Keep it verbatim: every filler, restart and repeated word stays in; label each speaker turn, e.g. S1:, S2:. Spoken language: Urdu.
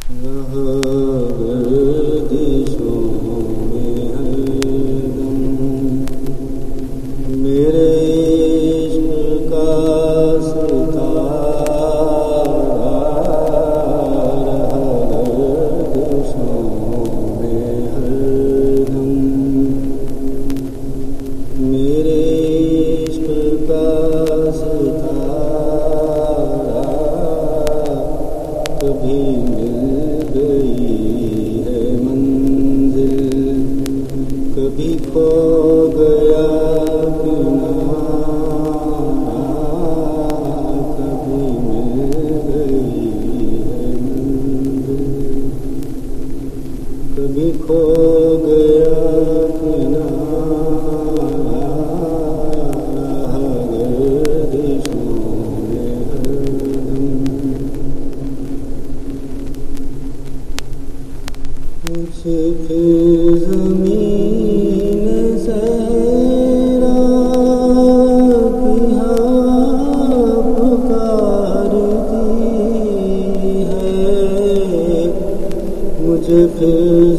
S1: کبھی مل گئی ہے منزل، کبھی کھو گیا کنارہ، کبھی مل گئی ہے منزل، کبھی کھو گیا کنارہ، گردشوں میں ہردم مجھ پھر زمین صحرا کی ہاں پکارتی ہے، مجھے پھر